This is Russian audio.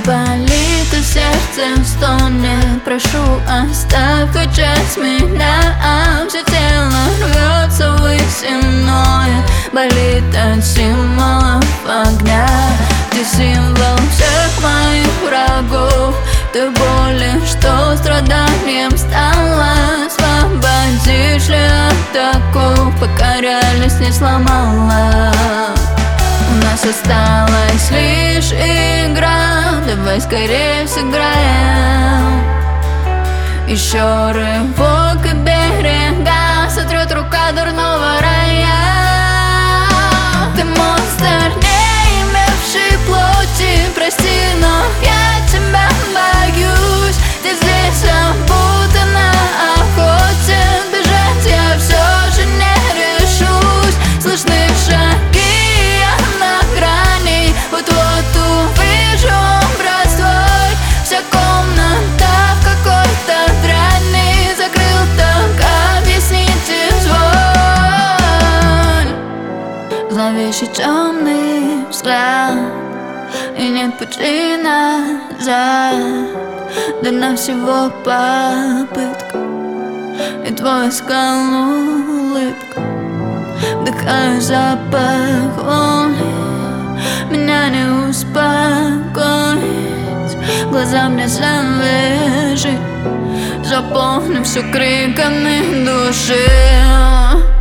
болит и сердце стонет. Прошу, оставь хоть часть меня, все тело рвется ввысь и ноет. Болит от символов огня. Ты символ всех моих врагов. Ты боли, что страданием стала. Освободишь ли от оков, пока реальность не сломала. У нас осталась лишь игра, давай скорее сыграем. Еще рывок и берега сотрет рука дурного рая. Ты монстр, не имевший плоти, прости, но я тебя боюсь. Ты здесь опутана охоте, бежать я все же не решусь. Слышны шаги, я на грани, вот-вот увижу образ твой. Вся комната в какой-то дряни, закрыл так, объясните звон. Зловещий темный взгляд, и нет пути назад. Дана всего попытка, и твой скал улыбка. Вдыхаю запах волны, меня не успокоить. Глаза мне завяжи, заполни все криками души.